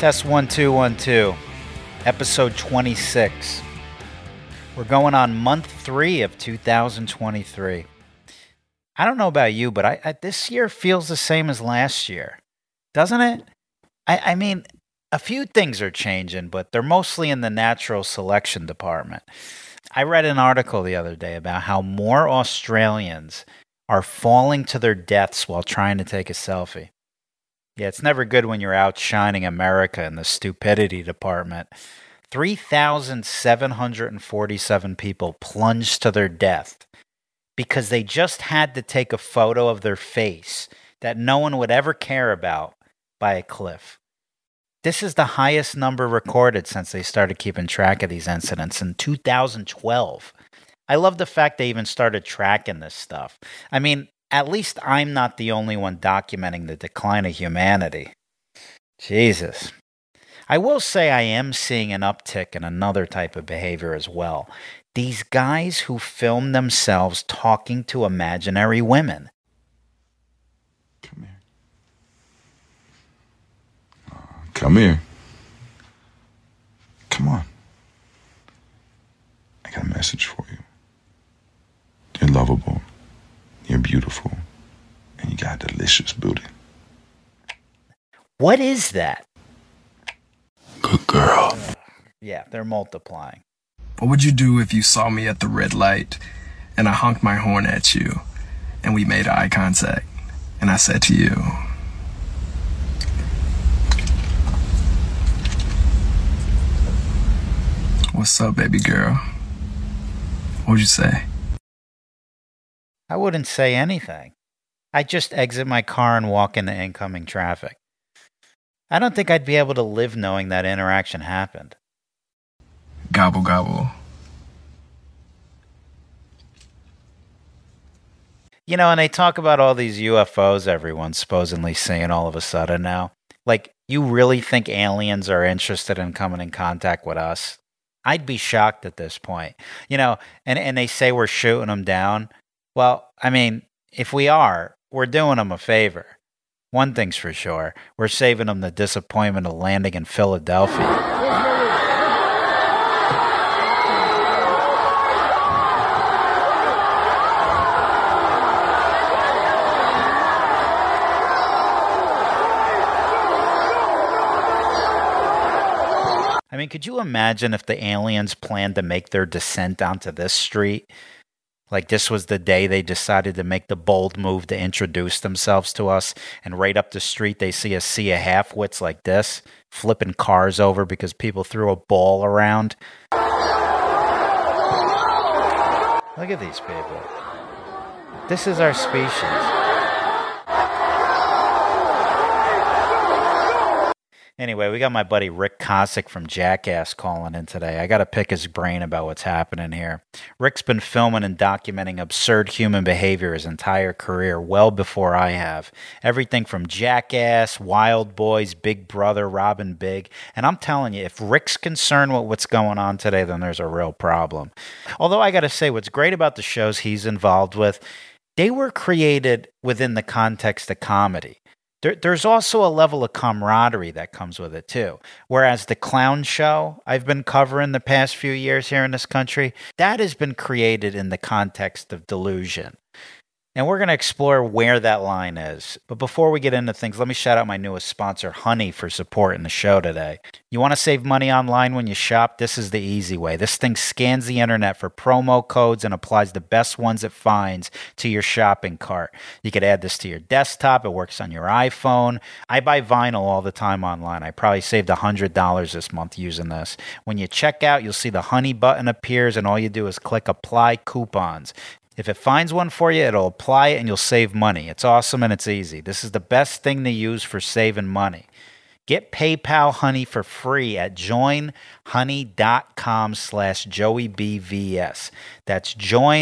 Test 1 2 1 2, episode 26. We're going on month 3 of 2023. I don't know about you, but I this year feels the same as last year, doesn't it? I mean, a few things are changing, but they're mostly in the natural selection department. I read an article the other day about how more Australians are falling to their deaths while trying to take a selfie. Yeah, it's never good when you're outshining America in the stupidity department. 3,747 people plunged to their death because they just had to take a photo of their face that no one would ever care about by a cliff. This is the highest number recorded since they started keeping track of these incidents in 2012. I love the fact they even started tracking this stuff. I mean, at least I'm not the only one documenting the decline of humanity. Jesus. I will say I am seeing an uptick in another type of behavior as well. These guys who film themselves talking to imaginary women. Come here. Come here. Come on. I got a message for you. You're lovable. You're beautiful. And you got a delicious booty. What is that? Good girl. Yeah, they're multiplying. What would you do if you saw me at the red light and I honked my horn at you and we made eye contact and I said to you, "What's up, baby girl?" What would you say? I wouldn't say anything. I'd just exit my car and walk into incoming traffic. I don't think I'd be able to live knowing that interaction happened. Gobble, gobble. You know, and they talk about all these UFOs everyone's supposedly seeing all of a sudden now. Like, you really think aliens are interested in coming in contact with us? I'd be shocked at this point. You know, and they say we're shooting them down. Well, I mean, if we are, we're doing them a favor. One thing's for sure, we're saving them the disappointment of landing in Philadelphia. I mean, could you imagine if the aliens planned to make their descent onto this street? Like this was the day they decided to make the bold move to introduce themselves to us, and right up the street they see a sea of half-wits like this, flipping cars over because people threw a ball around. Look at these people. This is our species. Anyway, we got my buddy Rick Kosick from Jackass calling in today. I got to pick his brain about what's happening here. Rick's been filming and documenting absurd human behavior his entire career, well before I have. Everything from Jackass, Wild Boys, Big Brother, Robin Big. And I'm telling you, if Rick's concerned with what's going on today, then there's a real problem. Although I got to say, what's great about the shows he's involved with, they were created within the context of comedy. There's also a level of camaraderie that comes with it, too. Whereas the clown show I've been covering the past few years here in this country, that has been created in the context of delusion. And we're going to explore where that line is. But before we get into things, let me shout out my newest sponsor, Honey, for supporting the show today. You want to save money online when you shop? This is the easy way. This thing scans the internet for promo codes and applies the best ones it finds to your shopping cart. You could add this to your desktop. It works on your iPhone. I buy vinyl all the time online. I probably saved $100 this month using this. When you check out, you'll see the Honey button appears, and all you do is click Apply Coupons. If it finds one for you, it'll apply it and you'll save money. It's awesome and it's easy. This is the best thing to use for saving money. Get PayPal Honey for free at joinhoney.com/JoeyBVS. That's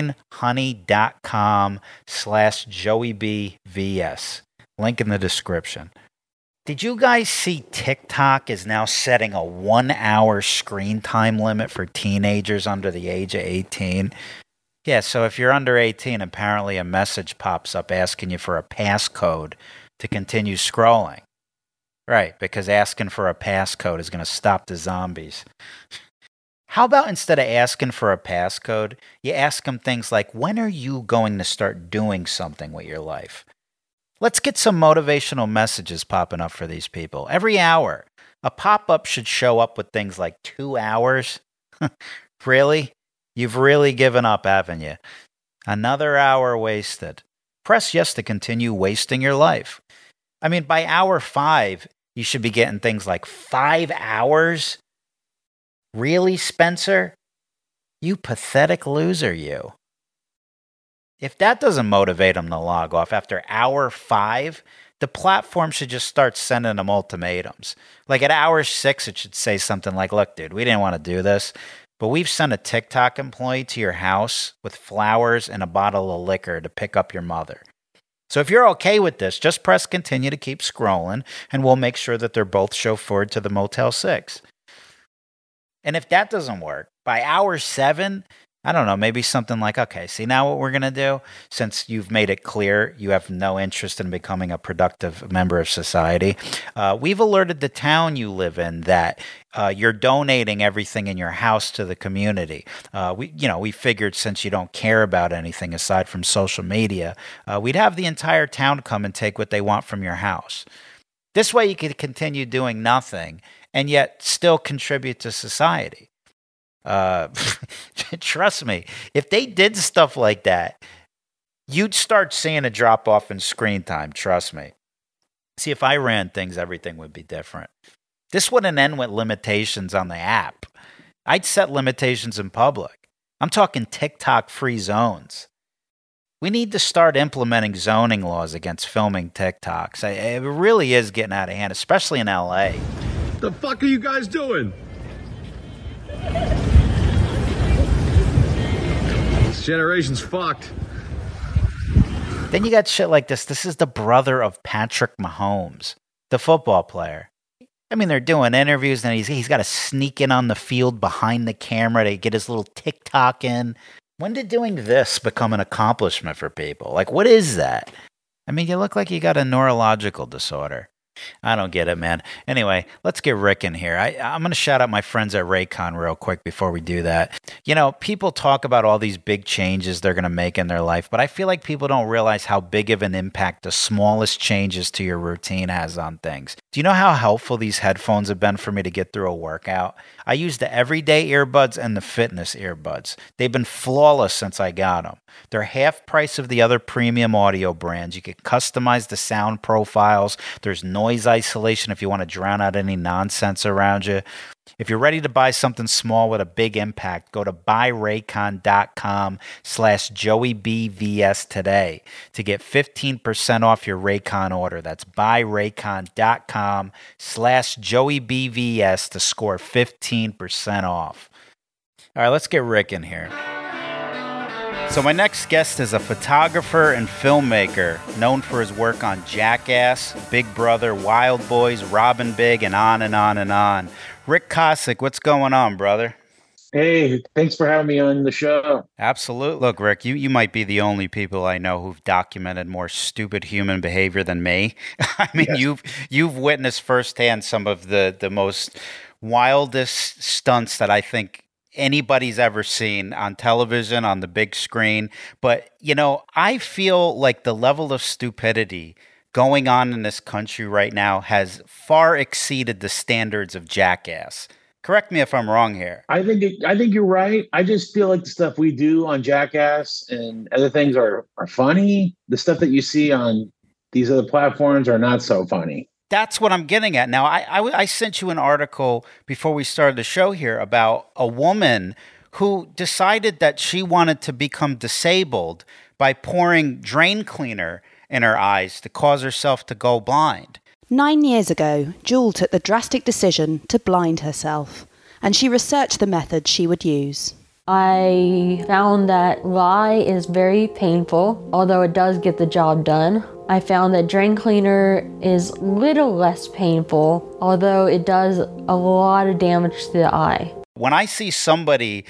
joinhoney.com/JoeyBVS. Link in the description. Did you guys see TikTok is now setting a 1-hour screen time limit for teenagers under the age of 18? Yeah, so if you're under 18, apparently a message pops up asking you for a passcode to continue scrolling. Right, because asking for a passcode is going to stop the zombies. How about instead of asking for a passcode, you ask them things like, when are you going to start doing something with your life? Let's get some motivational messages popping up for these people. Every hour, a pop-up should show up with things like 2 hours. Really? You've really given up, haven't you? Another hour wasted. Press yes to continue wasting your life. I mean, by hour 5, you should be getting things like 5 hours? Really, Spencer? You pathetic loser, you. If that doesn't motivate them to log off after hour 5, the platform should just start sending them ultimatums. Like at hour 6, it should say something like, look, dude, we didn't want to do this, but we've sent a TikTok employee to your house with flowers and a bottle of liquor to pick up your mother. So if you're okay with this, just press continue to keep scrolling, and we'll make sure that they're both chauffeured to the Motel 6. And if that doesn't work, by hour 7, I don't know, maybe something like, okay, see now what we're going to do? Since you've made it clear you have no interest in becoming a productive member of society, we've alerted the town you live in that you're donating everything in your house to the community. We figured since you don't care about anything aside from social media, we'd have the entire town come and take what they want from your house. This way you could continue doing nothing and yet still contribute to society. Trust me, if they did stuff like that, you'd start seeing a drop off in screen time. Trust me. See, if I ran things, everything would be different. This wouldn't end with limitations on the app. I'd set limitations in public. I'm talking TikTok free zones. We need to start implementing zoning laws against filming TikToks. It really is getting out of hand, especially in LA. The fuck are you guys doing? This generation's fucked. Then you got shit like this. This is the brother of Patrick Mahomes, the football player. I mean, they're doing interviews, and he's got to sneak in on the field behind the camera to get his little TikTok in. When did doing this become an accomplishment for people? Like, what is that? I mean, you look like you got a neurological disorder. I don't get it, man. Anyway, let's get Rick in here. I'm going to shout out my friends at Raycon real quick before we do that. You know, people talk about all these big changes they're going to make in their life, but I feel like people don't realize how big of an impact the smallest changes to your routine has on things. Do you know how helpful these headphones have been for me to get through a workout? I use the everyday earbuds and the fitness earbuds. They've been flawless since I got them. They're half price of the other premium audio brands. You can customize the sound profiles. There's noise isolation if you want to drown out any nonsense around you. If you're ready to buy something small with a big impact, go to buyraycon.com/JoeyBVS today to get 15% off your Raycon order. That's buyraycon.com/JoeyBVS to score 15% off. All right, let's get Rick in here. So my next guest is a photographer and filmmaker known for his work on Jackass, Big Brother, Wild Boys, Robbin' Big, and on and on and on. Rick Kosick, what's going on, brother? Hey, thanks for having me on the show. Absolutely. Look, Rick, you might be the only people I know who've documented more stupid human behavior than me. I mean, yes. You've witnessed firsthand some of the most wildest stunts that I think anybody's ever seen on television, on the big screen. But, you know, I feel like the level of stupidity going on in this country right now has far exceeded the standards of Jackass. Correct me if I'm wrong here. I think you're right. I just feel like the stuff we do on Jackass and other things are funny. The stuff that you see on these other platforms are not so funny. That's what I'm getting at. Now, I sent you an article before we started the show here about a woman who decided that she wanted to become disabled by pouring drain cleaner in her eyes to cause herself to go blind. 9 years ago, Jewel took the drastic decision to blind herself, and she researched the method she would use. I found that lye is very painful, although it does get the job done. I found that drain cleaner is a little less painful, although it does a lot of damage to the eye. When I see somebody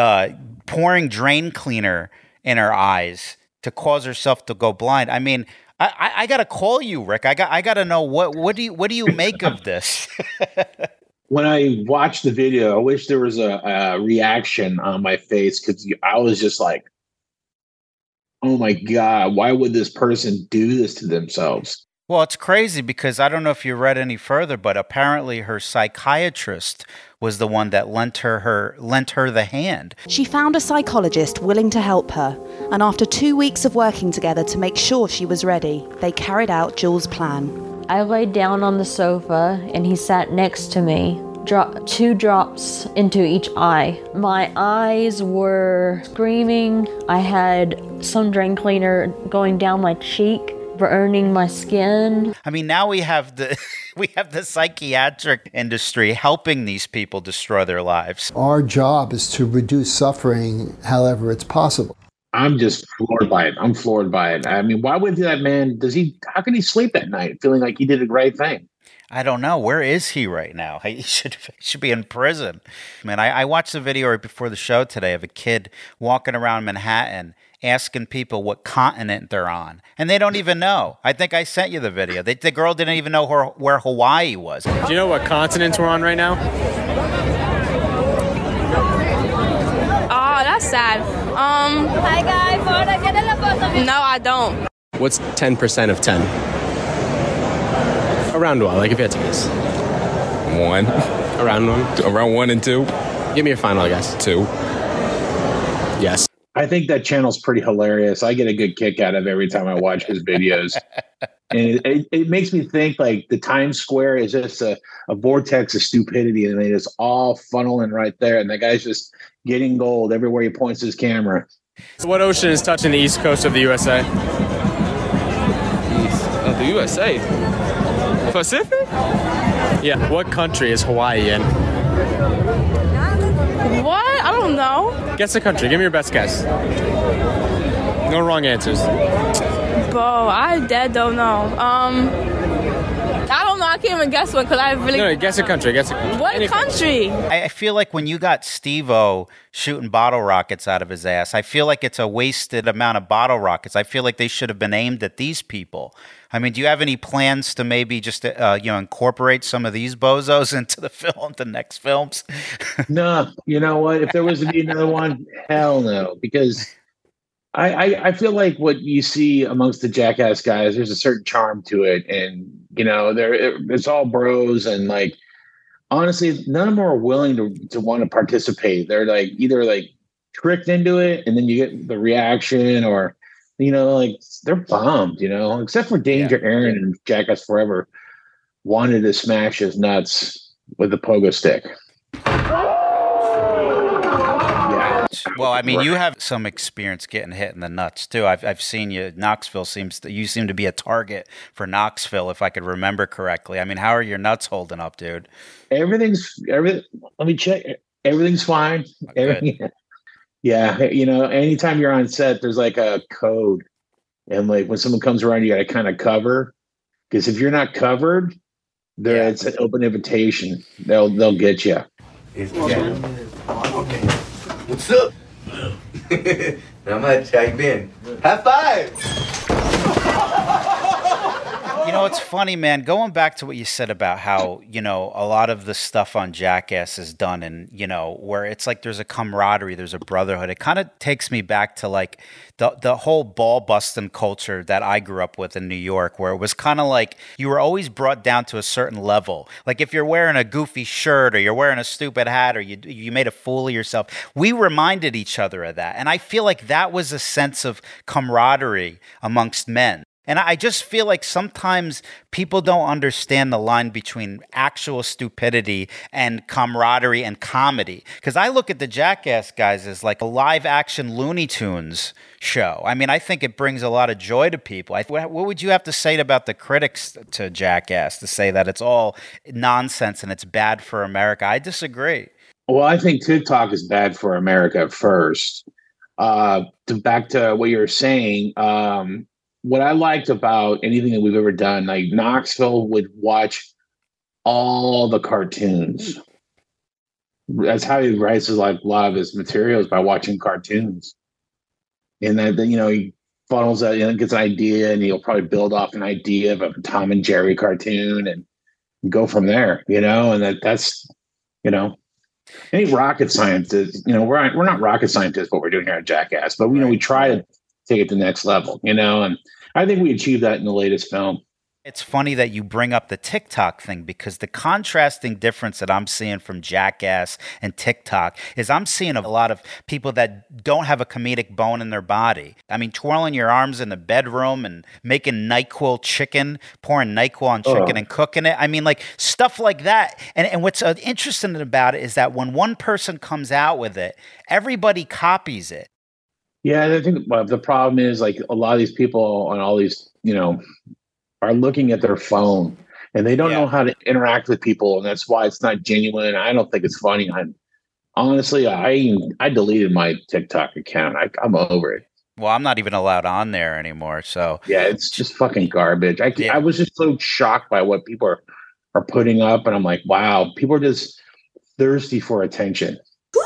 pouring drain cleaner in her eyes to cause herself to go blind, I mean, I gotta call you, Rick. I gotta know what do you make of this? When I watched the video, I wish there was a reaction on my face because I was just like, "Oh my God, why would this person do this to themselves?" Well, it's crazy because I don't know if you read any further, but apparently her psychiatrist was the one that lent her the hand. She found a psychologist willing to help her, and after 2 weeks of working together to make sure she was ready, they carried out Jules' plan. I laid down on the sofa and he sat next to me. 2 drops into each eye. My eyes were screaming. I had some drain cleaner going down my cheek, burning my skin. I mean, now we have the psychiatric industry helping these people destroy their lives. Our job is to reduce suffering however it's possible. I'm just floored by it. I'm floored by it. I mean, why would that man, how can he sleep at night feeling like he did the right thing? I don't know. Where is he right now? He should be in prison. Man, I watched a video right before the show today of a kid walking around Manhattan asking people what continent they're on. And they don't even know. I think I sent you the video. The girl didn't even know where Hawaii was. Do you know what continents we're on right now? Oh, that's sad. Hi guys, no, I don't. What's 10% of 10? Around what? Like if you had to guess. 1. Around 1? Around 1 and 2. Give me a final guess. 2. Yes. I think that channel's pretty hilarious. I get a good kick out of every time I watch his videos. And it makes me think like the Times Square is just a vortex of stupidity, and they just all funneling right there. And the guy's just getting gold everywhere he points his camera. So what ocean is touching the east coast of the USA? East of the USA? Pacific? Yeah. What country is Hawaii in? What? I don't know. Guess the country. Give me your best guess. No wrong answers. Bro, I dead don't know. I don't know. I can't even guess one because I really. No, guess a country. Guess a country. What Any country? I feel like when you got Steve-O shooting bottle rockets out of his ass, I feel like it's a wasted amount of bottle rockets. I feel like they should have been aimed at these people. I mean, do you have any plans to maybe just incorporate some of these bozos into the next films? No, you know what? If there was to be another one, hell no. Because I feel like what you see amongst the Jackass guys, there's a certain charm to it, and it's all bros, and like honestly, none of them are willing to want to participate. They're like either like tricked into it, and then you get the reaction, or like they're bummed, except for Danger Aaron and Jackass Forever wanted to smash his nuts with the pogo stick. Well, I mean, you have some experience getting hit in the nuts too. I've seen you. Knoxville you seem to be a target for Knoxville, if I could remember correctly. I mean, how are your nuts holding up, dude? Everything's. Let me check. Everything's fine. Everything. Yeah, anytime you're on set, there's like a code, and like when someone comes around, you got to kind of cover, because if you're not covered, it's an open invitation. They'll get you. Okay. What's up? Not much. How you been? High five! It's funny, man. Going back to what you said about how, a lot of the stuff on Jackass is done and, where it's like there's a camaraderie, there's a brotherhood. It kind of takes me back to like the whole ball busting culture that I grew up with in New York, where it was kind of like you were always brought down to a certain level. Like if you're wearing a goofy shirt or you're wearing a stupid hat or you made a fool of yourself, we reminded each other of that. And I feel like that was a sense of camaraderie amongst men. And I just feel like sometimes people don't understand the line between actual stupidity and camaraderie and comedy. Because I look at the Jackass guys as like a live action Looney Tunes show. I mean, I think it brings a lot of joy to people. What would you have to say about the critics to Jackass to say that it's all nonsense and it's bad for America? I disagree. Well, I think TikTok is bad for America first. Back to what you were saying, what I liked about anything that we've ever done, like Knoxville would watch all the cartoons. That's how he writes a lot of his materials, by watching cartoons. And that, funnels that, gets an idea, and he'll probably build off an idea of a Tom and Jerry cartoon and go from there, and that's, any rocket scientist, we're not rocket scientists, what we're doing here at Jackass, but we try to take it to the next level, and I think we achieved that in the latest film. It's funny that you bring up the TikTok thing, because the contrasting difference that I'm seeing from Jackass and TikTok is I'm seeing a lot of people that don't have a comedic bone in their body. I mean, twirling your arms in the bedroom and making NyQuil chicken, pouring NyQuil on chicken and cooking it. I mean, like stuff like that. And what's interesting about it is that when one person comes out with it, everybody copies it. Yeah, and I think the problem is like a lot of these people on all these, are looking at their phone and they don't know how to interact with people, and that's why it's not genuine. I don't think it's funny. Honestly, I deleted my TikTok account. I'm over it. Well, I'm not even allowed on there anymore. So yeah, it's just fucking garbage. I was just so shocked by what people are putting up, and I'm like, wow, people are just thirsty for attention.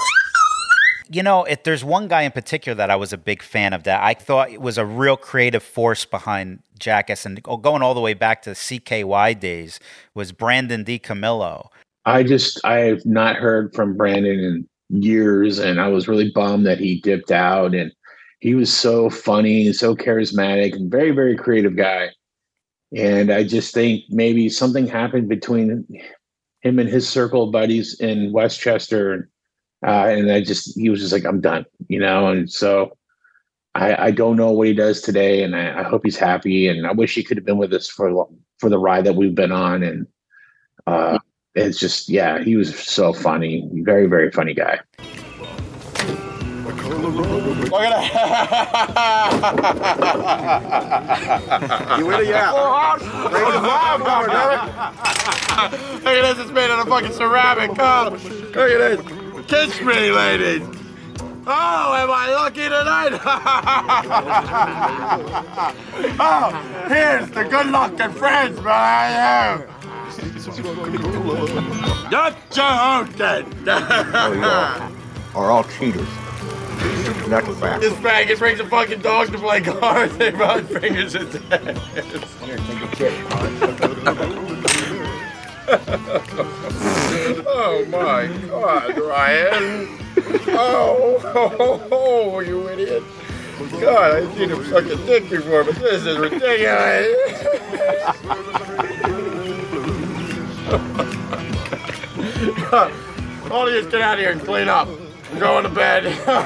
If there's one guy in particular that I was a big fan of, that I thought it was a real creative force behind Jackass, and going all the way back to the CKY days, was Brandon DiCamillo. I have not heard from Brandon in years, and I was really bummed that he dipped out. And he was so funny and so charismatic and very, very creative guy. And I just think maybe something happened between him and his circle of buddies in Westchester. And he was just like, I'm done, and so I don't know what he does today, and I hope he's happy, and I wish he could have been with us for the ride that we've been on. And it's just, he was so funny. Very, very funny guy. Look at that. You really out. Look at this, it's made out of fucking ceramic cup. Look at this. Kiss me, ladies. Oh, am I lucky tonight? Oh, here's the good-looking friends, man. Not joking. Are all cheaters. That's a fact. This faggot brings a fucking dog to play cards. They run fingers at that. Here, take a chip. Oh my God, Ryan. Oh, you idiot. God, I've seen him suck a dick before, but this is ridiculous. All of you get out of here and clean up. I'm going to bed.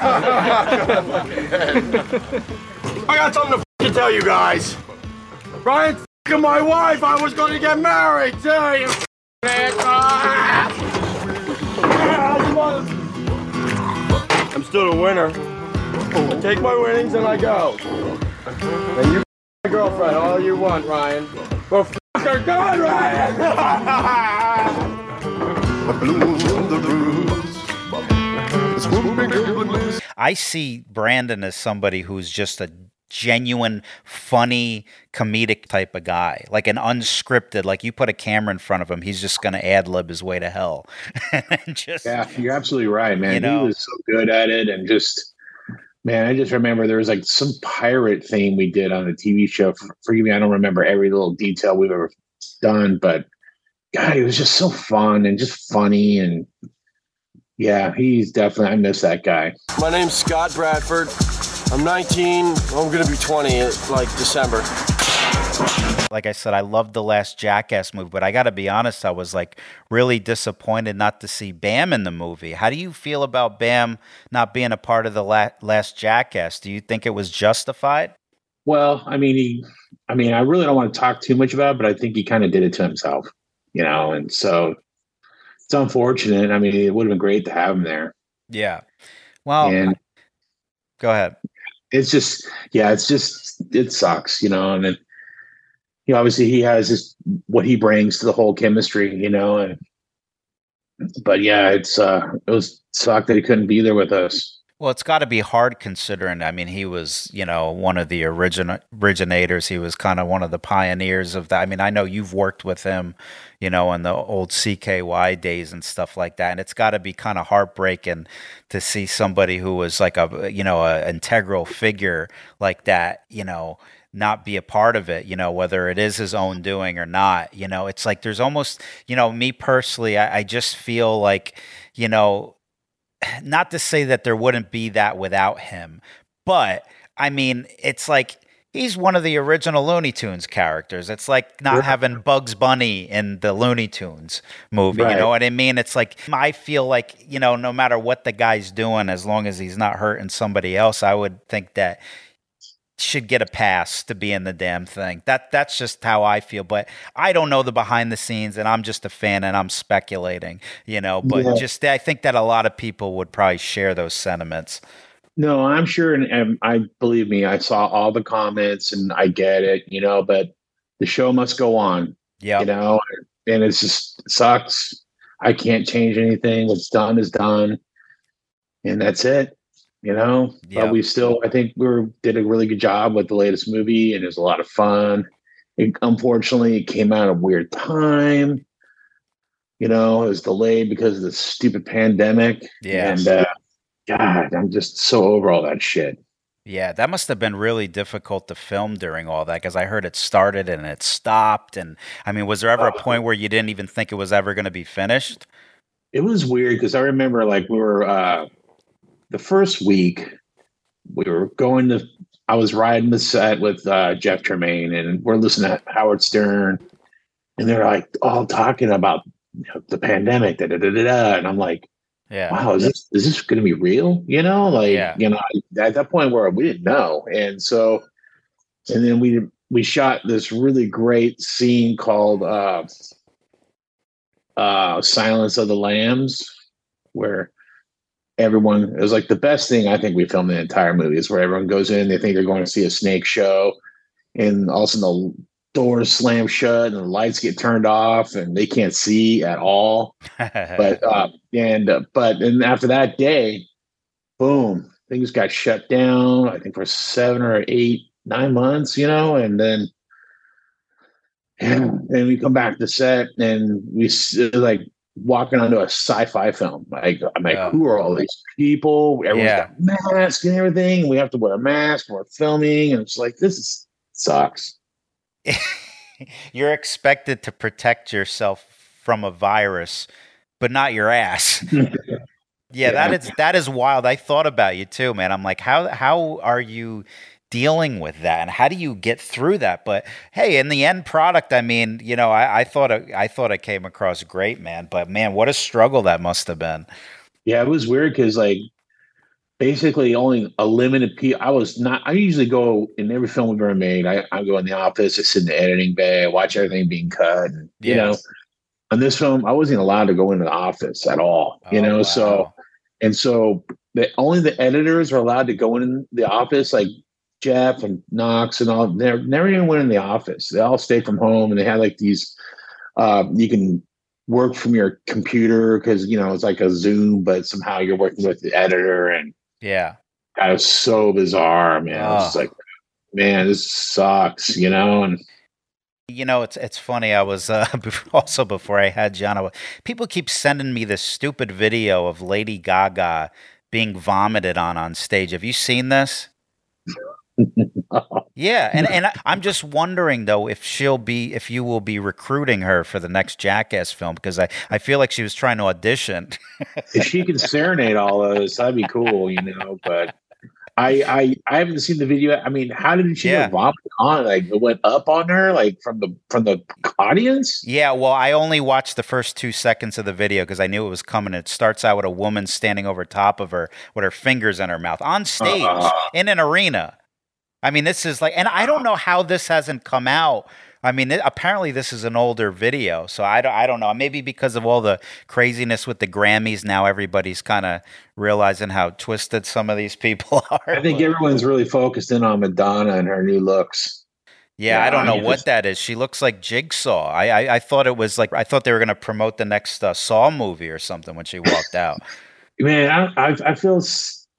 I got something to fucking tell you guys. Ryan f***ing my wife. I was going to get married to you. I'm still the winner. I take my winnings and I go. And you my girlfriend all you want, Ryan. Well, f*** her good, Ryan! I see Brandon as somebody who's just a genuine, funny, comedic type of guy, like an unscripted, like you put a camera in front of him, he's just going to ad-lib his way to hell. Yeah, you're absolutely right, man. He was so good at it. And just, man, I just remember there was like some pirate thing we did on a TV show. Forgive me, I don't remember every little detail we've ever done, but God, he was just so fun and just funny. And yeah, he's definitely, I miss that guy. My name's Scott Bradford. I'm 19. I'm going to be 20 like December. Like I said, I loved the last Jackass movie, but I got to be honest, I was like really disappointed not to see Bam in the movie. How do you feel about Bam not being a part of the last Jackass? Do you think it was justified? Well, I mean, I really don't want to talk too much about it, but I think he kind of did it to himself, and so it's unfortunate. I mean, it would have been great to have him there. Yeah. Well, go ahead. It sucks, and then, obviously he has what he brings to the whole chemistry, but yeah, it was sucked that he couldn't be there with us. Well, it's got to be hard considering, I mean, he was, one of the originators. He was kind of one of the pioneers of that. I mean, I know you've worked with him, in the old CKY days and stuff like that. And it's got to be kind of heartbreaking to see somebody who was like a integral figure like that, not be a part of it, whether it is his own doing or not. It's like there's almost, me personally, I just feel like, not to say that there wouldn't be that without him, but I mean, it's like he's one of the original Looney Tunes characters. It's like not having Bugs Bunny in the Looney Tunes movie. Right. You know what I mean? It's like, I feel like, no matter what the guy's doing, as long as he's not hurting somebody else, I would think that should get a pass to be in the damn thing. That's just how I feel, but I don't know the behind the scenes, and I'm just a fan and I'm speculating, but just I think that a lot of people would probably share those sentiments. No, I'm sure, and I believe me, I saw all the comments and I get it, but the show must go on. Yeah, and it sucks. I can't change anything. What's done is done, and that's it. But we still, I think did a really good job with the latest movie, and it was a lot of fun. Unfortunately, it came out at a weird time. It was delayed because of the stupid pandemic. Yeah. And God, I'm just so over all that shit. Yeah, that must have been really difficult to film during all that, because I heard it started and it stopped. And I mean, was there ever a point where you didn't even think it was ever going to be finished? It was weird because I remember we were the first week I was riding the set with Jeff Tremaine, and we're listening to Howard Stern, and they're like all talking about the pandemic, and I'm like, wow, is this going to be real? At that point where we didn't know. And so, and then we shot this really great scene called Silence of the Lambs, where it was like the best thing I think we filmed in the entire movie, is where everyone goes in, they think they're going to see a snake show, and all of a sudden the doors slam shut and the lights get turned off and they can't see at all. But after that day, boom, things got shut down, I think for 7 or 8, 9 months, and then we come back to set and we like walking onto a sci-fi film. I'm like, who are all these people? Everyone's got masks and everything. We have to wear a mask. We're filming, and it's like, sucks. You're expected to protect yourself from a virus, but not your ass. That is wild. I thought about you too, man. I'm like, how are you dealing with that, and how do you get through that? But hey, in the end product, I mean, I thought it came across great, man. But man, what a struggle that must have been. Yeah, it was weird because basically only a limited people. I usually go in every film we've ever made. I go in the office, I sit in the editing bay, I watch everything being cut. And, on this film, I wasn't allowed to go into the office at all. Wow. So only the editors are allowed to go in the office, like Jeff and Knox and all. They never even went in the office. They all stayed from home, and they had like these. You can work from your computer because it's like a Zoom, but somehow you're working with the editor, and that was so bizarre, man. I was just like, man, this sucks, and. It's funny. I was also, before I had John, people keep sending me this stupid video of Lady Gaga being vomited on stage. Have you seen this? Yeah, and I'm just wondering though if you will be recruiting her for the next Jackass film, because I feel like she was trying to audition. If she can serenade all those, that'd be cool, But I haven't seen the video. I mean, how did she get vomited on? Like, it went up on her, like from the audience? Yeah, well, I only watched the first 2 seconds of the video because I knew it was coming. It starts out with a woman standing over top of her with her fingers in her mouth on stage in an arena. I mean, this is like, and I don't know how this hasn't come out. I mean, apparently this is an older video, so I don't know. Maybe because of all the craziness with the Grammys, now everybody's kind of realizing how twisted some of these people are. I think everyone's really focused in on Madonna and her new looks. Yeah, I don't know what that is. She looks like Jigsaw. I thought it was like, I thought they were going to promote the next Saw movie or something when she walked out. Man, I feel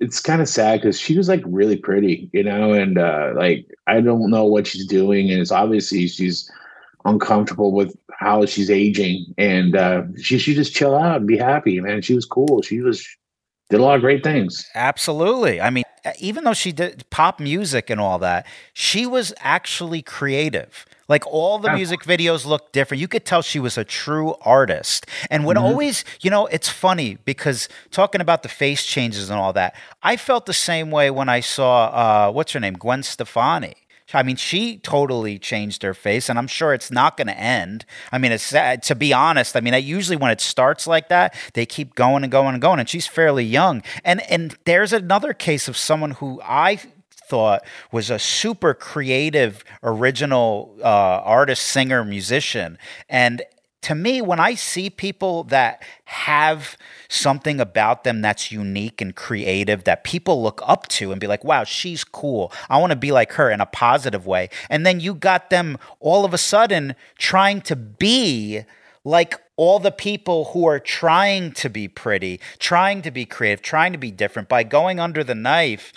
it's kind of sad because she was like really pretty, you know, and like I don't know what she's doing, and it's obviously she's uncomfortable with how she's aging, and she should just chill out and be happy, man. She was cool. Did a lot of great things. Absolutely. I mean, even though she did pop music and all that, she was actually creative. Like all the music videos looked different. You could tell she was a true artist. And would always, you know, it's funny because talking about the face changes and all that, I felt the same way when I saw, what's her name? Gwen Stefani. I mean, she totally changed her face, and I'm sure it's not going to end. I mean, it's to be honest. I mean, usually when it starts like that, they keep going and going and going, and she's fairly young. And there's another case of someone who I thought was a super creative, original artist, singer, musician, and to me, when I see people that have something about them that's unique and creative that people look up to and be like, wow, she's cool. I want to be like her in a positive way. And then you got them all of a sudden trying to be like all the people who are trying to be pretty, trying to be creative, trying to be different by going under the knife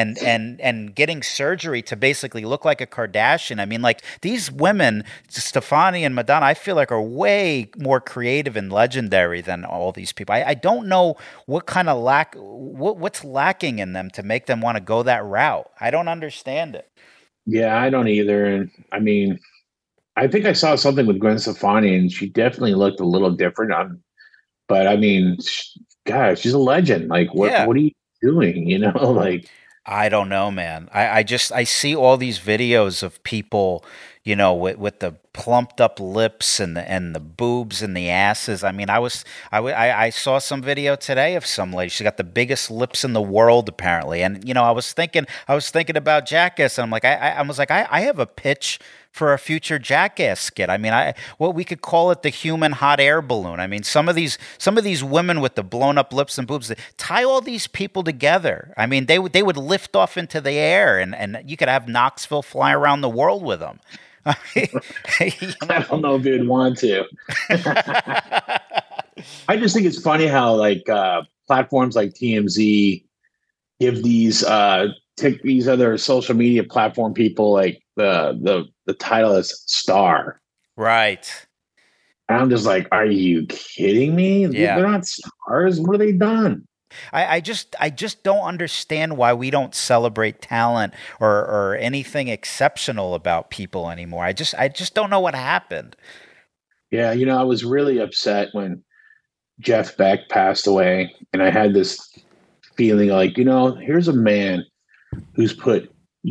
and getting surgery to basically look like a Kardashian. I mean, like these women, Stefani and Madonna, I feel like are way more creative and legendary than all these people. I don't know what kind of what's lacking in them to make them want to go that route. I don't understand it. Yeah, I don't either. And I mean, I think I saw something with Gwen Stefani, and she definitely looked a little different. But I mean, God, she's a legend. Like, what are you doing? You know, like. I don't know, man. I see all these videos of people, you know, with the plumped up lips and the boobs and the asses. I mean, I saw some video today of some lady. She got the biggest lips in the world, apparently. And you know, I was thinking about Jackass, and I'm like, I have a pitch for a future Jackass skit. I mean, we could call it the human hot air balloon. I mean, some of these women with the blown up lips and boobs, tie all these people together. I mean, they would lift off into the air, and you could have Knoxville fly around the world with them. I don't know if you'd want to. I just think it's funny how like platforms like TMZ give these other social media platform people like the title is star. Right. And I'm just like, are you kidding me? Yeah. They're not stars. What have they done? I just don't understand why we don't celebrate talent or anything exceptional about people anymore. I just don't know what happened. Yeah, you know, I was really upset when Jeff Beck passed away, and I had this feeling like, you know, here's a man who's put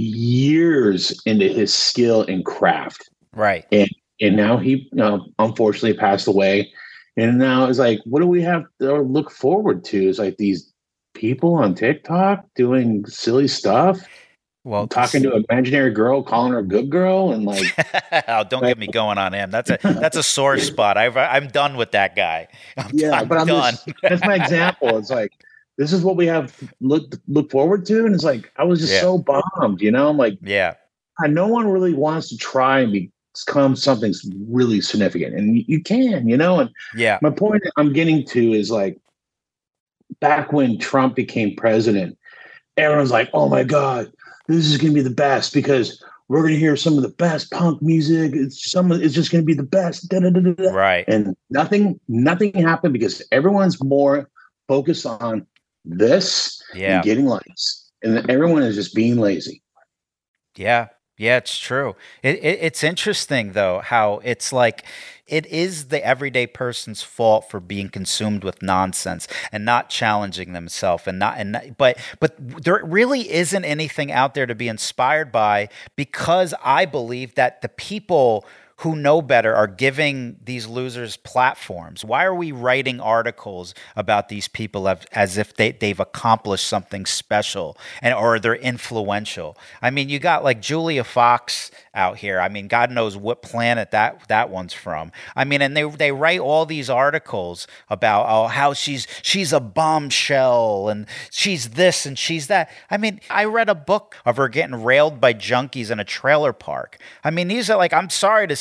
years into his skill and craft. Right. And now he unfortunately passed away. And now it's like, what do we have to look forward to? It's like these people on TikTok doing silly stuff. Well, talking to an imaginary girl, calling her a good girl, and like, oh, don't get me going on him. That's a sore spot. I'm done with that guy. I'm done. That's my example. It's like, this is what we have look forward to, and it's like I was just so bummed, you know. I'm like, no one really wants to try and become something really significant, and you can, you know. And my point I'm getting to is like, back when Trump became president, everyone's like, oh my God, this is going to be the best because we're going to hear some of the best punk music. It's just going to be the best. Da, da, da, da. Right. And nothing happened because everyone's more focused on this and getting likes. And everyone is just being lazy. Yeah. Yeah, it's true. It's interesting, though, how it's like it is the everyday person's fault for being consumed with nonsense and not challenging themselves but there really isn't anything out there to be inspired by, because I believe that the people who know better are giving these losers platforms. Why are we writing articles about these people as if they've accomplished something special or they're influential? I mean, you got like Julia Fox out here. I mean, God knows what planet that one's from. I mean, and they write all these articles about how she's a bombshell and she's this and she's that. I mean, I read a book of her getting railed by junkies in a trailer park. I mean, these are like, I'm sorry to say,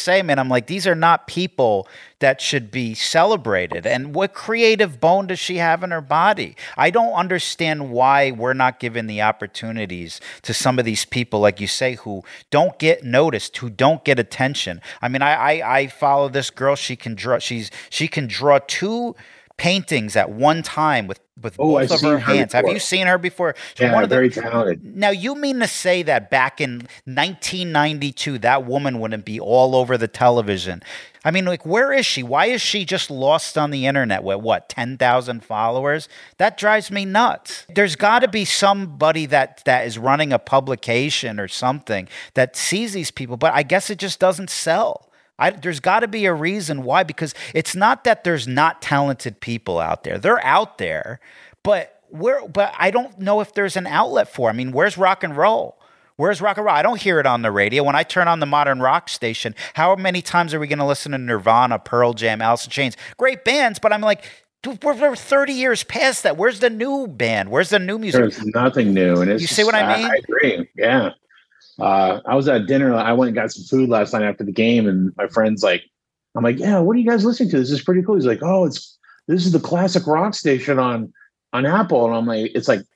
say, man, I'm like, these are not people that should be celebrated. And what creative bone does she have in her body? I don't understand why we're not given the opportunities to some of these people, like you say, who don't get noticed, who don't get attention. I mean, I follow this girl. She can draw. She can draw 2 paintings at one time with both of her hands. Have you seen her before? Yeah, very talented. Now, you mean to say that back in 1992, that woman wouldn't be all over the television? I mean, like, where is she? Why is she just lost on the internet with, 10,000 followers? That drives me nuts. There's got to be somebody that is running a publication or something that sees these people, but I guess it just doesn't sell. There's got to be a reason why, because it's not that there's not talented people out there. They're out there, but I don't know if there's an outlet for it. I mean, where's rock and roll? Where's rock and roll? I don't hear it on the radio. When I turn on the modern rock station, how many times are we going to listen to Nirvana, Pearl Jam, Alice in Chains? Great bands, but I'm like, dude, we're 30 years past that. Where's the new band? Where's the new music? There's nothing new. And you see what I mean? I agree. Yeah. I was at dinner. I went and got some food last night after the game, and my friend's like, I'm like, yeah, what are you guys listening to? This is pretty cool. He's like, oh, this is the classic rock station on Apple. And I'm like, it's like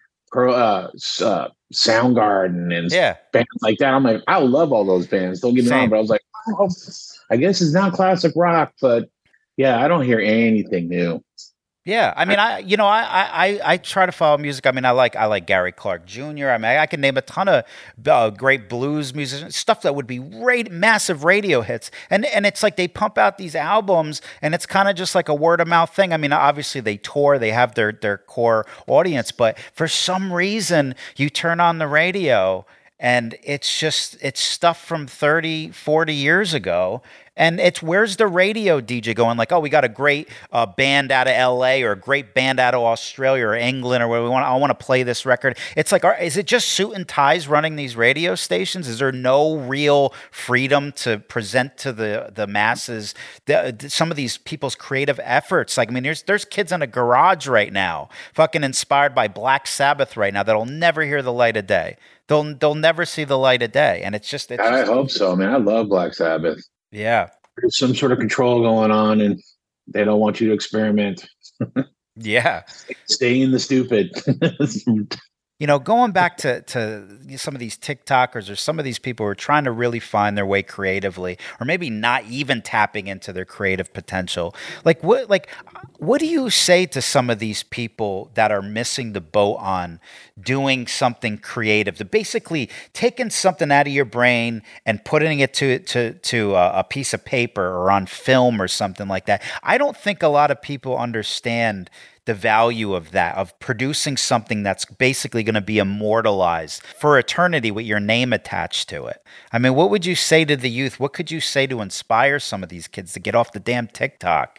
Soundgarden and bands like that. I'm like, I love all those bands. Don't get me wrong, but I was like, oh, I guess it's not classic rock, but yeah, I don't hear anything new. Yeah, I mean, I try to follow music. I mean, I like Gary Clark Jr. I mean, I can name a ton of great blues musicians, stuff that would be massive radio hits. And it's like they pump out these albums, and it's kind of just like a word of mouth thing. I mean, obviously they tour, they have their core audience, but for some reason, you turn on the radio, and it's stuff from 30, 40 years ago. And where's the radio DJ going like, oh, we got a great band out of LA or a great band out of Australia or England or where I want to play this record. It's like, is it just suit and ties running these radio stations? Is there no real freedom to present to the masses some of these people's creative efforts? Like, I mean, there's kids in a garage right now, fucking inspired by Black Sabbath right now that'll never hear the light of day. They'll never see the light of day. And I hope so, man. I love Black Sabbath. Yeah. There's some sort of control going on, and they don't want you to experiment. Yeah. Stay in the stupid. Going back to some of these TikTokers or some of these people who are trying to really find their way creatively, or maybe not even tapping into their creative potential. What do you say to some of these people that are missing the boat on doing something creative, to basically taking something out of your brain and putting it to a piece of paper or on film or something like that? I don't think a lot of people understand the value of that, of producing something that's basically going to be immortalized for eternity with your name attached to it. I mean, what would you say to the youth? What could you say to inspire some of these kids to get off the damn TikTok?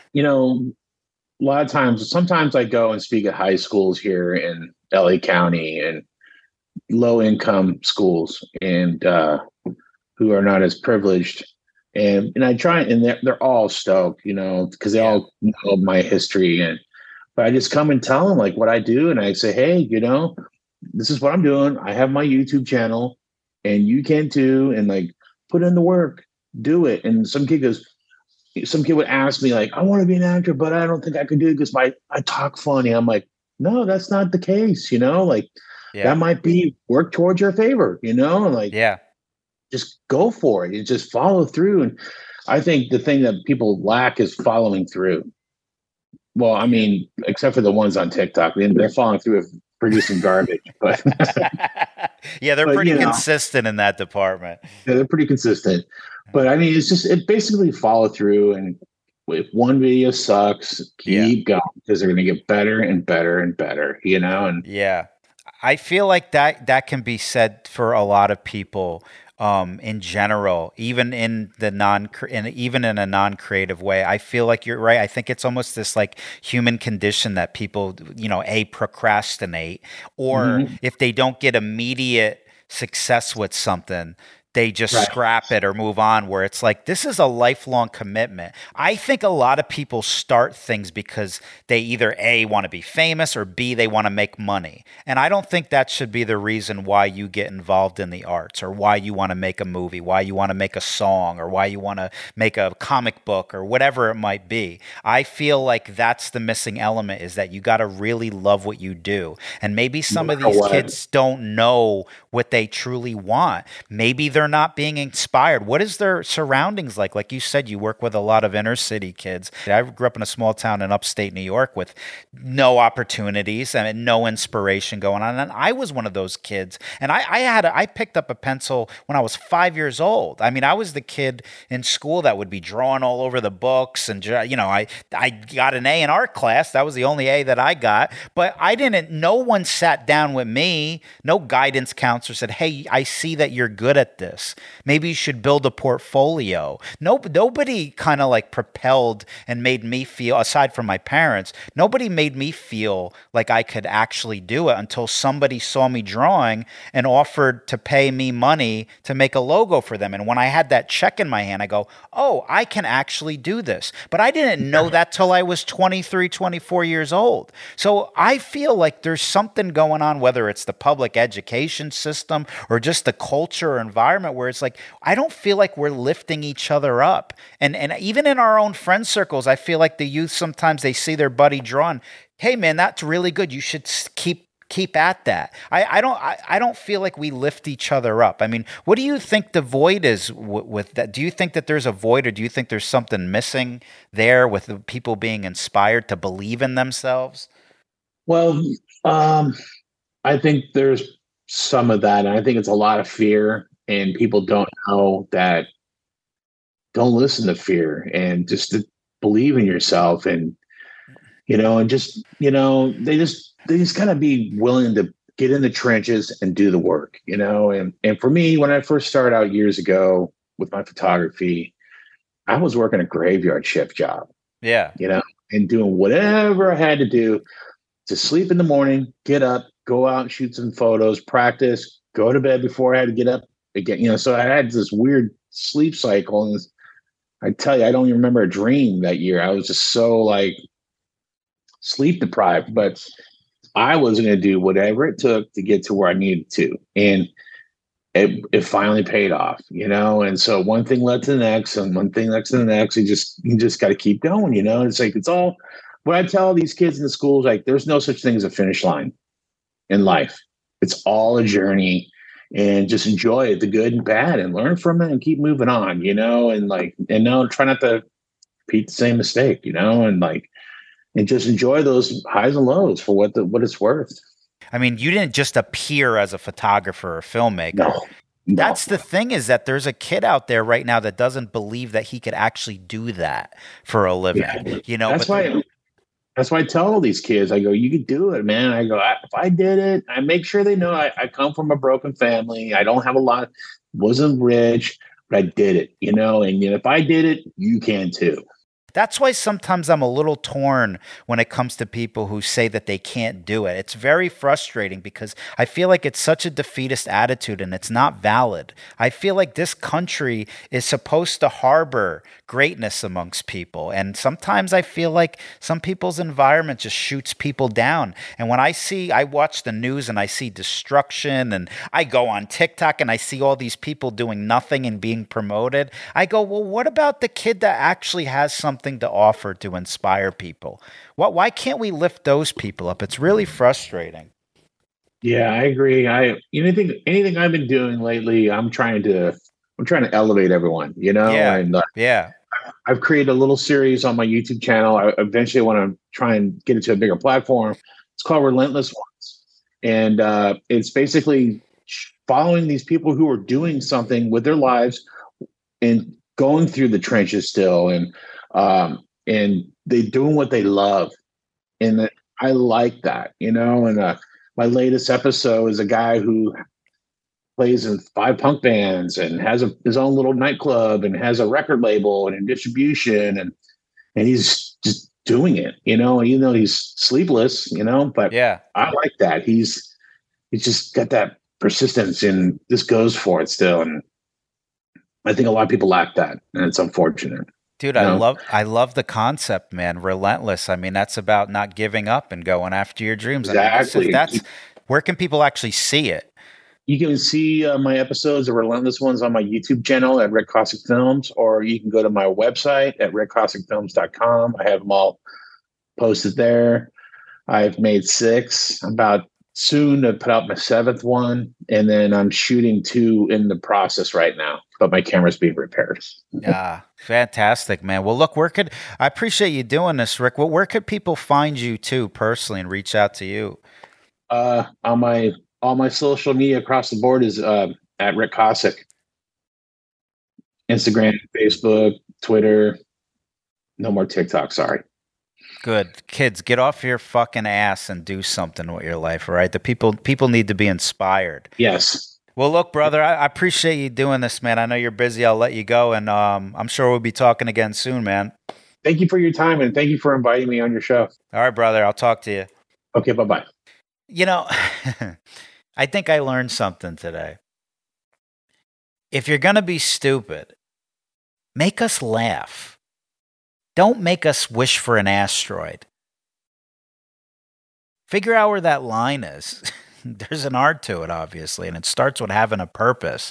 A lot of times, sometimes I go and speak at high schools here in LA County and low income schools and who are not as privileged. And I try, and they're all stoked, because they all know my history. But I just come and tell them like what I do. And I say, hey, this is what I'm doing. I have my YouTube channel and you can too. And like, put in the work, do it. And some kid would ask me like, I want to be an actor, but I don't think I could do it because I talk funny. I'm like, no, that's not the case. That might be work towards your favor, just go for it. You just follow through. And I think the thing that people lack is following through. Well, I mean, except for the ones on TikTok, they're following through with producing garbage. But yeah, they're pretty consistent in that department. Yeah, they're pretty consistent. But I mean, it basically follow through. And if one video sucks, keep going because they're going to get better and better and better, And yeah, I feel like that can be said for a lot of people. In general, even in even in a non-creative way, I feel like you're right. I think it's almost this like human condition that people, procrastinate, or if they don't get immediate success with something, they just scrap it or move on, where it's like, this is a lifelong commitment. I think a lot of people start things because they either A, want to be famous, or B, they want to make money. And I don't think that should be the reason why you get involved in the arts, or why you want to make a movie, why you want to make a song, or why you want to make a comic book, or whatever it might be. I feel like that's the missing element, is that you got to really love what you do. And maybe some of these kids don't know what they truly want. Maybe they're not being inspired. What is their surroundings like? Like you said, you work with a lot of inner city kids. I grew up in a small town in upstate New York with no opportunities and no inspiration going on. And I was one of those kids. And I picked up a pencil when I was 5 years old. I mean, I was the kid in school that would be drawing all over the books. And, I got an A in art class. That was the only A that I got. But no one sat down with me. No guidance counselor said, hey, I see that you're good at this. Maybe you should build a portfolio. Nobody kind of like propelled and made me feel, aside from my parents, nobody made me feel like I could actually do it until somebody saw me drawing and offered to pay me money to make a logo for them. And when I had that check in my hand, I go, oh, I can actually do this. But I didn't know that till I was 23, 24 years old. So I feel like there's something going on, whether it's the public education system or just the culture or environment, where it's like, I don't feel like we're lifting each other up. And even in our own friend circles, I feel like the youth, sometimes they see their buddy drawing, hey man, that's really good. You should keep at that. I don't feel like we lift each other up. I mean, what do you think the void is with that? Do you think that there's a void, or do you think there's something missing there with the people being inspired to believe in themselves? Well, I think there's some of that. And I think it's a lot of fear, and people don't know that. Don't listen to fear, and just to believe in yourself, and they just gotta be willing to get in the trenches and do the work, and for me, when I first started out years ago with my photography, I was working a graveyard shift job. Yeah. And doing whatever I had to do to sleep in the morning, get up, go out and shoot some photos, practice, go to bed before I had to get up again. So I had this weird sleep cycle, and I tell you, I don't even remember a dream that year. I was just so like sleep deprived, but I was going to do whatever it took to get to where I needed to. And it finally paid off, and so one thing led to the next, and one thing next to the next. You just got to keep going, It's like, it's all what I tell these kids in the schools, like, there's no such thing as a finish line in life. It's all a journey. And just enjoy it, the good and bad, and learn from it and keep moving on, and try not to repeat the same mistake, and just enjoy those highs and lows for what it's worth. I mean, you didn't just appear as a photographer or filmmaker. No. That's the thing, is that there's a kid out there right now that doesn't believe that he could actually do that for a living, That's why I tell all these kids, I go, you can do it, man. I go, if I did it, I make sure they know I come from a broken family. I don't have a lot, wasn't rich, but I did it, and if I did it, you can too. That's why sometimes I'm a little torn when it comes to people who say that they can't do it. It's very frustrating because I feel like it's such a defeatist attitude, and it's not valid. I feel like this country is supposed to harbor greatness amongst people. And sometimes I feel like some people's environment just shoots people down. And when I watch the news and I see destruction, and I go on TikTok and I see all these people doing nothing and being promoted, I go, well, what about the kid that actually has something to offer to inspire people? Why can't we lift those people up? It's really frustrating. Yeah, I agree. Anything I've been doing lately, I'm trying to elevate everyone, Yeah. And yeah. I've created a little series on my YouTube channel. I eventually want to try and get it to a bigger platform. It's called Relentless Ones. And it's basically following these people who are doing something with their lives and going through the trenches still, and they doing what they love. And I like that, and my latest episode is a guy who plays in 5 punk bands and has his own little nightclub and has a record label and a distribution, and he's just doing it, even though he's sleepless, but yeah, I like that. He's just got that persistence and just goes for it still. And I think a lot of people lack that, and it's unfortunate. Dude, You know? I love the concept, man. Relentless. I mean, that's about not giving up and going after your dreams. I mean, Exactly. that's where can people actually see it? You can see my episodes, the Relentless ones, on my YouTube channel at Rick Cossack Films, or you can go to my website at rickcossackfilms.com. I have them all posted there. I've made 6. I'm about soon to put out my 7th one, and then I'm shooting 2 in the process right now, but my camera's being repaired. Fantastic, man. Well, look, I appreciate you doing this, Rick. Well, where could people find you too personally and reach out to you? On all my social media across the board is at Rick Cossack. Instagram, Facebook, Twitter. No more TikTok, sorry. Good. Kids, get off your fucking ass and do something with your life, all right? The people need to be inspired. Yes. Well, look, brother, I appreciate you doing this, man. I know you're busy. I'll let you go, and I'm sure we'll be talking again soon, man. Thank you for your time, and thank you for inviting me on your show. All right, brother. I'll talk to you. Okay, bye-bye. You know, I think I learned something today. If you're going to be stupid, make us laugh. Don't make us wish for an asteroid. Figure out where that line is. There's an art to it, obviously, and it starts with having a purpose.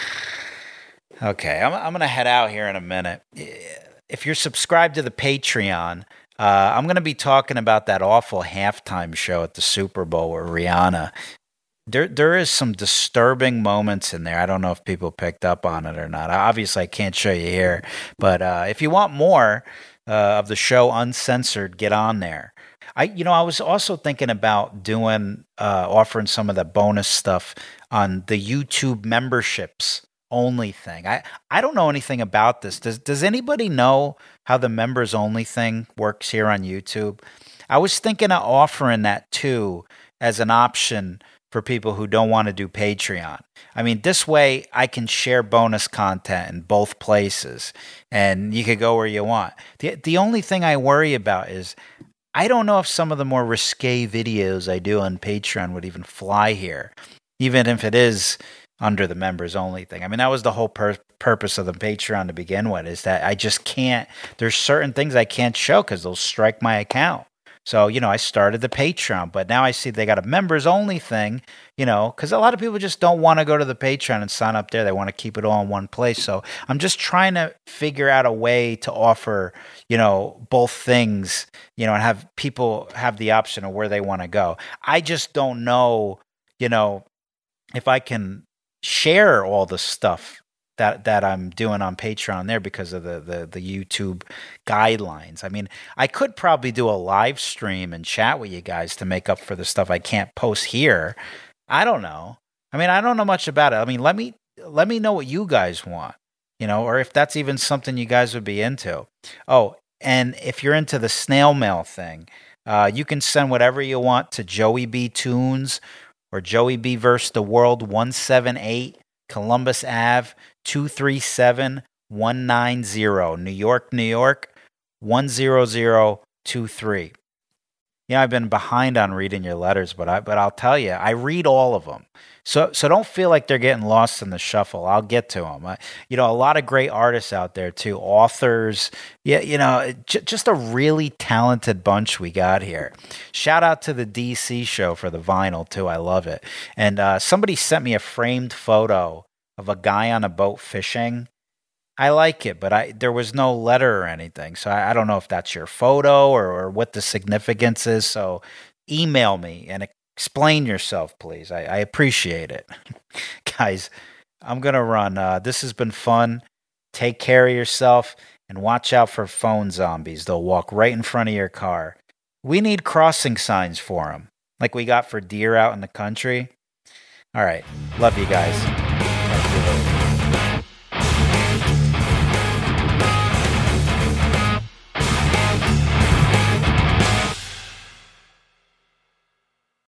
Okay, I'm going to head out here in a minute. If you're subscribed to the Patreon, I'm going to be talking about that awful halftime show at the Super Bowl with Rihanna. There is some disturbing moments in there. I don't know if people picked up on it or not. Obviously, I can't show you here. But if you want more of the show uncensored, get on there. I was also thinking about doing offering some of the bonus stuff on the YouTube memberships only thing. I don't know anything about this. Does anybody know how the members only thing works here on YouTube? I was thinking of offering that too as an option for people who don't want to do Patreon. I mean, this way I can share bonus content in both places, and you could go where you want. The only thing I worry about is I don't know if some of the more risque videos I do on Patreon would even fly here, even if it is under the members only thing. I mean, that was the whole purpose of the Patreon to begin with, is that I just can't, there's certain things I can't show because they'll strike my account. So, I started the Patreon, but now I see they got a members only thing, because a lot of people just don't want to go to the Patreon and sign up there. They want to keep it all in one place. So I'm just trying to figure out a way to offer, both things, and have people have the option of where they want to go. I just don't know, if I can share all the stuff that I'm doing on Patreon there because of the YouTube guidelines. I mean, I could probably do a live stream and chat with you guys to make up for the stuff I can't post here. I don't know. I mean, I don't know much about it. I mean, let me know what you guys want, or if that's even something you guys would be into. Oh, and if you're into the snail mail thing, you can send whatever you want to Joey B Tunes or Joey B vs. the World 178 Columbus Ave 237-190, New York, New York 10023. I've been behind on reading your letters, but I'll tell you, I read all of them. So don't feel like they're getting lost in the shuffle. I'll get to them. A lot of great artists out there too, authors. Yeah, just a really talented bunch we got here. Shout out to the DC show for the vinyl too. I love it. And somebody sent me a framed photo of a guy on a boat fishing. I like it, but there was no letter or anything. So I don't know if that's your photo or what the significance is. So email me and explain yourself, please. I appreciate it. Guys, I'm going to run. This has been fun. Take care of yourself and watch out for phone zombies. They'll walk right in front of your car. We need crossing signs for them, like we got for deer out in the country. All right. Love you guys. Talk to you later.